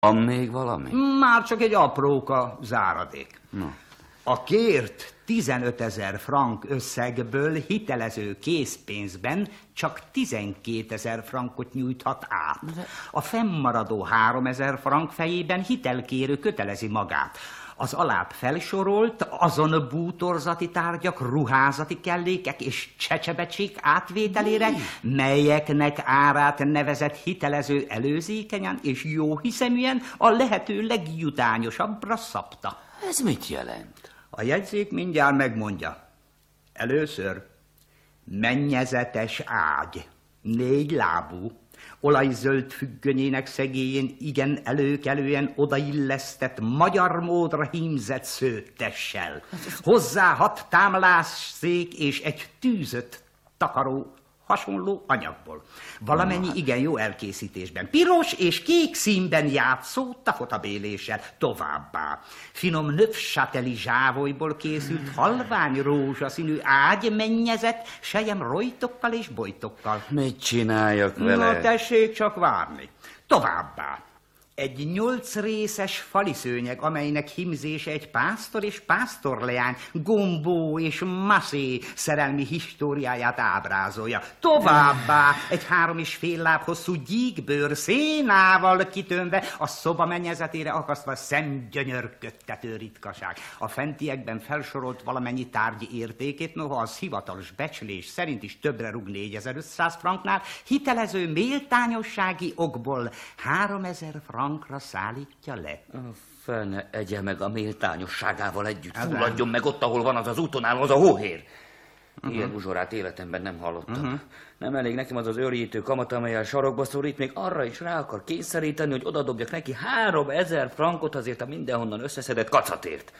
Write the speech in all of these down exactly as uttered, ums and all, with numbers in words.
Van még valami? Már csak egy apróka záradék. No. A kért tizenötezer frank összegből hitelező készpénzben csak tizenkétezer frankot nyújthat át. A fennmaradó háromezer frank fejében hitelkérő kötelezi magát. Az alább felsorolt azon bútorzati tárgyak, ruházati kellékek és csecsebecsék átvételére, melyeknek árát nevezett hitelező előzékenyen és jóhiszeműen a lehető legjutányosabbra szabta. Ez mit jelent? A jegyzék mindjárt megmondja. Először mennyezetes ágy, négy lábú, olajzöld függönyének szegélyén igen előkelően odaillesztett, magyar módra hímzett szőttessel. Hozzá hat támlásszék és egy tűzött takaró hasonló anyagból. Valamennyi igen jó elkészítésben. Piros és kék színben játszó tafotabéléssel. Továbbá finom növsateli zsávolyból készült halvány rózsaszínű ágymennyezet, sejem rojtokkal és bojtokkal. Mit csináljak vele? Na, tessék csak várni. Továbbá egy nyolc részes faliszőnyeg, amelynek hímzése egy pásztor és pásztorleány, Gombó és Massé szerelmi históriáját ábrázolja. Továbbá egy három és fél láb hosszú gyíkbőr szénával kitönve, a szoba mennyezetére akasztva szemgyönyörködtető ritkaság. A fentiekben felsorolt valamennyi tárgyi értékét, noha az hivatalos becslés szerint is többre rúg négyezer-ötszáz franknál, hitelező méltányossági okból háromezer frank szállítja le. A fene egye meg a méltányosságával együtt. Fulladjon meg ott, ahol van az az úton álló, az a hóhér. Uh-huh. Ilyen uzsorát életemben nem hallottam. Uh-huh. Nem elég nekem az az őrjítő kamat, amelyel sarokba szorít, még arra is rá akar kényszeríteni, hogy odadobjak neki háromezer frankot azért a mindenhonnan összeszedett kacatért.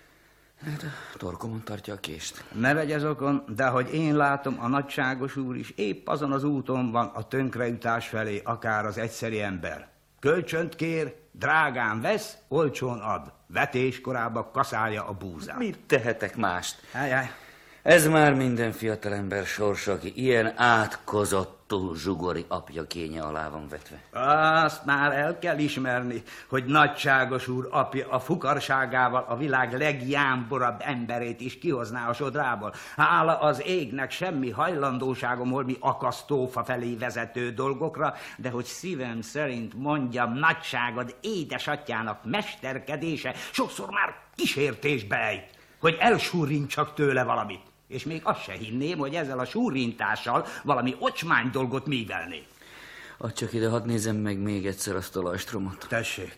Hát a torkomon tartja a kést. Ne vegyez okon, de hogy én látom, a nagyságos úr is épp azon az úton van a tönkreütás felé, akár az egyszeri ember. Kölcsönt kér, drágán vesz, olcsón ad. Vetéskorába kaszálja a búzát. Mit tehetek mást? Ajaj. Ez már minden fiatalember sorsa, aki ilyen átkozottú zsugori apja kénye alá van vetve. Azt már el kell ismerni, hogy nagyságos úr apja a fukarságával a világ legjámborabb emberét is kihozná a sodrából. Hála az égnek, semmi hajlandóságom holmi akasztófa felé vezető dolgokra, de hogy szívem szerint mondjam, nagyságod édesatyának mesterkedése sokszor már kísértésbe ejt, hogy elsúrintsak tőle valamit. És még azt se hinném, hogy ezzel a súrintással valami ocsmány dolgot művelnék. Add csak ide, hadd nézem meg még egyszer azt a lajstromot. Tessék.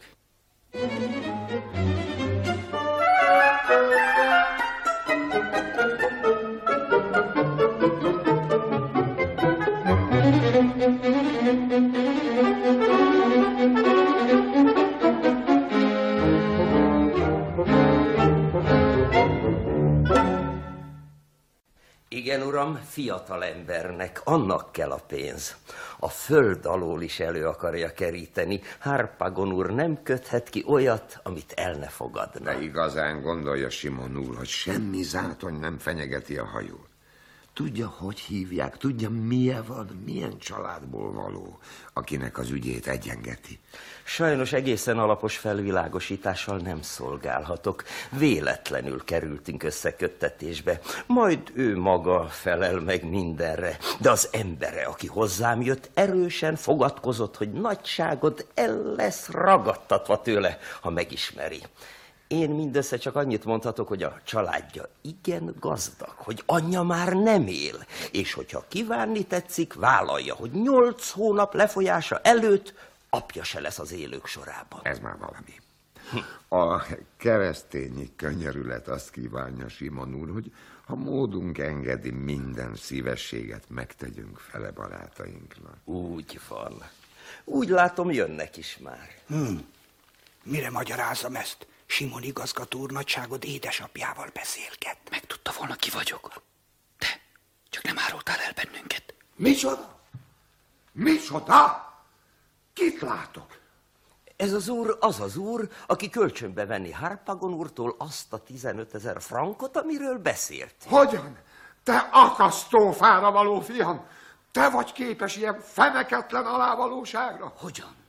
Igen, uram, fiatalembernek, annak kell a pénz. A föld alól is elő akarja keríteni. Harpagon úr nem köthet ki olyat, amit el ne fogadna. De igazán gondolja Simon úr, hogy semmi zátony nem fenyegeti a hajót. Tudja, hogy hívják, tudja, milyen van, milyen családból való, akinek az ügyét egyengeti. Sajnos egészen alapos felvilágosítással nem szolgálhatok. Véletlenül kerültünk összeköttetésbe. Majd ő maga felel meg mindenre. De az embere, aki hozzám jött, erősen fogadkozott, hogy nagyságod el lesz ragadtatva tőle, ha megismeri. Én mindössze csak annyit mondhatok, hogy a családja igen gazdag, hogy anyja már nem él, és hogyha kívánni tetszik, vállalja, hogy nyolc hónap lefolyása előtt apja se lesz az élők sorában. Ez már valami. A keresztényi könyörület azt kívánja, Simon úr, hogy ha módunk engedi, minden szívességet megtegyünk fele barátainknak. Úgy van. Úgy látom, jönnek is már. Hmm. Mire magyarázzam ezt? Simon igazgató úr nagyságod édesapjával beszélget. Megtudta volna, ki vagyok. De csak nem árultál el bennünket. Micsoda? Micsoda? Kit látok? Ez az úr az az úr, aki kölcsönbe venni Harpagon úrtól azt a tizenötezer frankot, amiről beszélt. Hogyan? Te akasztófára való fiam! Te vagy képes ilyen feneketlen alávalóságra? Hogyan?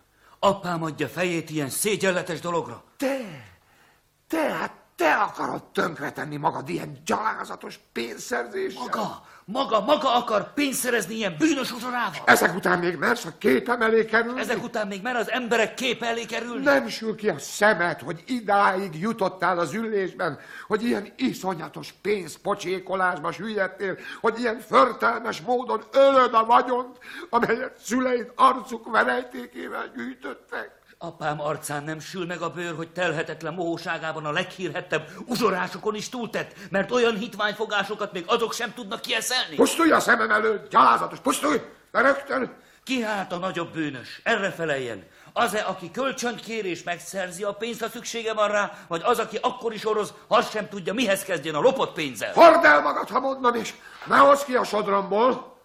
Apám adja fejét ilyen szégyenletes dologra? Te, te, hát te akarod tönkretenni magad ilyen gyalázatos pénzszerzéssel? Maga, maga, maga akar pénzt szerezni ilyen bűnös uzsorával? Ezek után még mersz a képem elé kerülni? Ezek után még mer az emberek képe elé kerülni? Nem sül ki a szemed, hogy idáig jutottál az ülésben, hogy ilyen iszonyatos pénzpocsékolásba süllyedtél, hogy ilyen förtelmes módon ölöd a vagyont, amelyet szüleid arcuk verejtékével gyűjtöttek. Apám arcán nem sül meg a bőr, hogy telhetetlen mohóságában a leghírhettebb uzsorásokon is túltett, mert olyan hitványfogásokat még azok sem tudnak kieszelni. Pusztulj a szemem előtt, gyalázatos, pusztulj, de rögtön! Ki hát a nagyobb bűnös? Erre feleljen. Az-e, aki kölcsönt kér és megszerzi a pénzt, ha szüksége van rá, vagy az, aki akkor is oroz, az sem tudja, mihez kezdjen a lopott pénzzel? Hord el magad, ha mondom, és ne hozz ki a sodromból!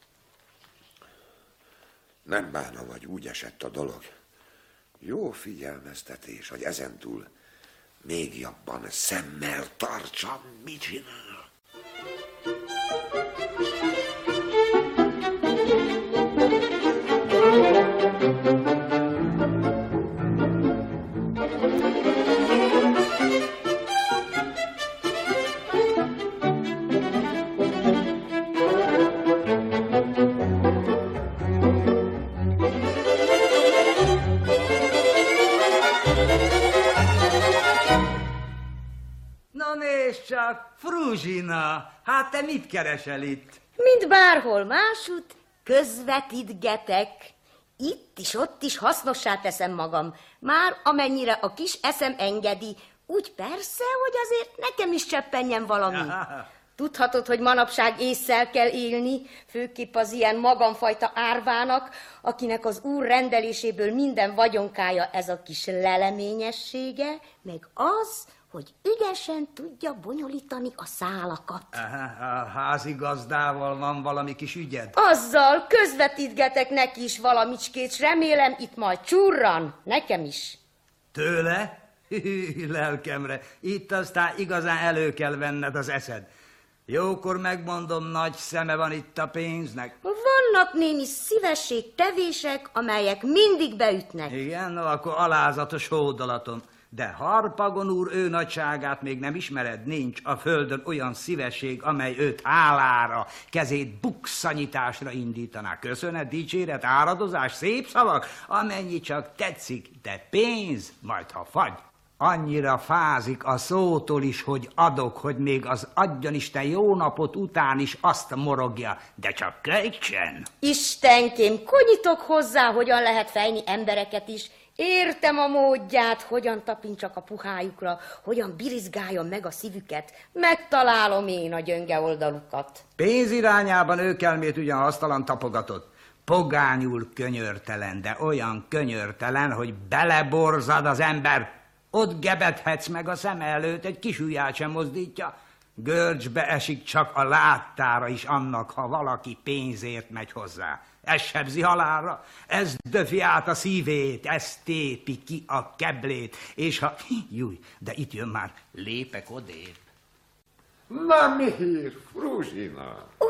Nem bánom, hogy úgy esett a dolog. Jó figyelmeztetés, hogy ezentúl még jobban szemmel tartsam, mit csinál. Csak, Fruzsina, hát te mit keresel itt? Mint bárhol másút, közvetítgetek. Itt is, ott is hasznossá teszem magam. Már amennyire a kis eszem engedi. Úgy persze, hogy azért nekem is cseppenjen valami. Tudhatod, hogy manapság ésszel kell élni, főképp az ilyen magamfajta árvának, akinek az úr rendeléséből minden vagyonkája ez a kis leleményessége, meg az, hogy ügyesen tudja bonyolítani a szálakat. Aha, a házigazdával van valami kis ügyed? Azzal közvetítgetek neki is valamicskét, s remélem itt majd csurran, nekem is. Tőle? Hű, lelkemre, itt aztán igazán elő kell venned az eszed. Jókor megmondom, nagy szeme van itt a pénznek. Vannak némi szívességtevések, amelyek mindig beütnek. Igen, no, akkor alázatos hódolatom. De Harpagon úr ő nagyságát még nem ismered, nincs a földön olyan szívesség, amely őt hálára, kezét bukszanyításra indítaná. Köszönet, dicséret, áradozás, szép szavak, amennyi csak tetszik, de pénz, majd ha fagy. Annyira fázik a szótól is, hogy adok, hogy még az adjanisten jó napot után is azt morogja, de csak kölcsön. Istenkém, konyítok hozzá, hogyan lehet fejni embereket is. Értem a módját, hogyan tapintsak a puhájukra, hogyan birizgáljon meg a szívüket. Megtalálom én a gyönge oldalukat. Pénz irányában őkelmét ugyan hasztalan tapogatott. Pogányul könyörtelen, de olyan könyörtelen, hogy beleborzad az ember. Ott gebedhetsz meg a szem előtt, egy kis ujját sem mozdítja. Görcsbe esik csak a láttára is annak, ha valaki pénzért megy hozzá. Ez sebzi halálra, ez döfi át a szívét, ez tépi ki a keblét, és ha... Júj, de itt jön már, lépek odébb. Na mi hír, Fruzsina? Ó,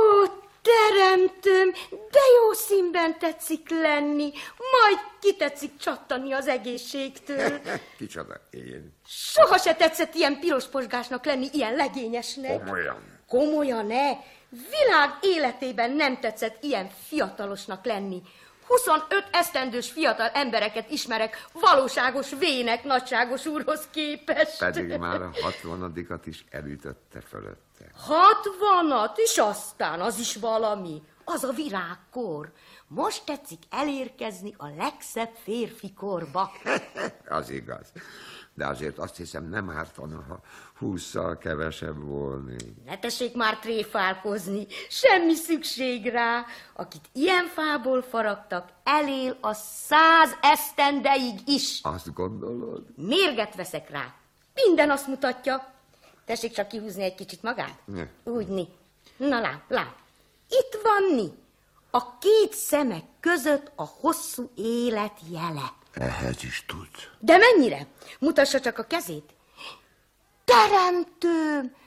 teremtőm, de jó színben tetszik lenni, majd kitetszik csattani az egészségtől. Kicsoda én? Soha se tetszett ilyen piros posgásnak lenni, ilyen legényesnek. Komolyan? Komolyan-e? Világ életében nem tetszett ilyen fiatalosnak lenni. huszonöt esztendős fiatal embereket ismerek, valóságos vének nagyságos úrhoz képest. Pedig már a hatvanadikat is elütötte fölötte. Hatvanat, és aztán az is valami. Az a virágkor. Most tetszik elérkezni a legszebb férfi korba. Az igaz. De azért azt hiszem nem ártana, ha hússzal kevesebb volnék. Ne tessék már tréfálkozni, semmi szükség rá. Akit ilyen fából faragtak, elél a száz esztendeig is. Azt gondolod? Mérget veszek rá. Minden azt mutatja. Tessék csak kihúzni egy kicsit magát. Ne. Úgyni. Na lám, lám. Itt van ni. A két szemek között a hosszú élet jele. Ehhez is tudsz. De mennyire? Mutassa csak a kezét. Teremtőm,